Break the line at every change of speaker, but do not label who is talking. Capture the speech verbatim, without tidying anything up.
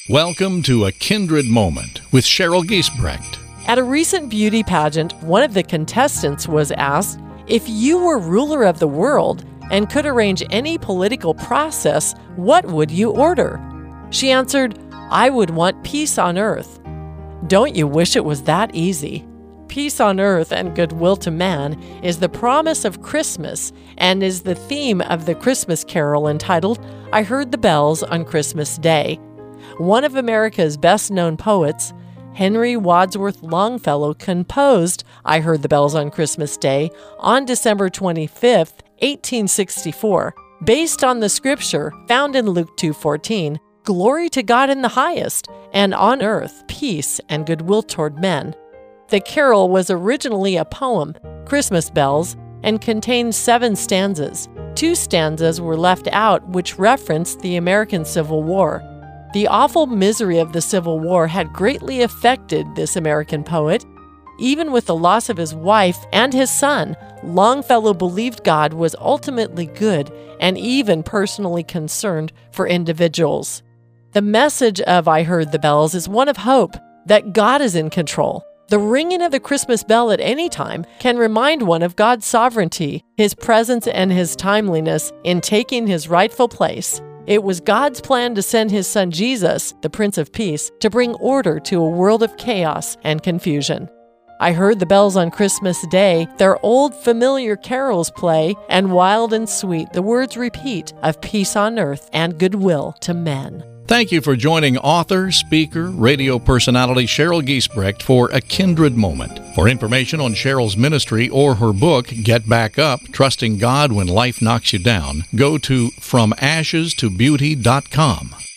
Welcome to A Kindred Moment with Cheryl Giesbrecht.
At a recent beauty pageant, one of the contestants was asked, if you were ruler of the world and could arrange any political process, what would you order? She answered, I would want peace on earth. Don't you wish it was that easy? Peace on earth and goodwill to man is the promise of Christmas and is the theme of the Christmas carol entitled, I Heard the Bells on Christmas Day. One of America's best-known poets, Henry Wadsworth Longfellow, composed I Heard the Bells on Christmas Day on December twenty-fifth, eighteen sixty-four, based on the scripture found in Luke two fourteen, Glory to God in the highest, and on earth peace and goodwill toward men. The carol was originally a poem, Christmas Bells, and contained seven stanzas. Two stanzas were left out which referenced the American Civil War. The awful misery of the Civil War had greatly affected this American poet. Even with the loss of his wife and his son, Longfellow believed God was ultimately good and even personally concerned for individuals. The message of I Heard the Bells is one of hope, that God is in control. The ringing of the Christmas bell at any time can remind one of God's sovereignty, His presence, and His timeliness in taking His rightful place. It was God's plan to send His Son Jesus, the Prince of Peace, to bring order to a world of chaos and confusion. I heard the bells on Christmas Day, their old familiar carols play, and wild and sweet the words repeat of peace on earth and goodwill to men.
Thank you for joining author, speaker, radio personality Cheryl Giesbrecht for A Kindred Moment. For information on Cheryl's ministry or her book, Get Back Up, Trusting God When Life Knocks You Down, go to from ashes to beauty dot com.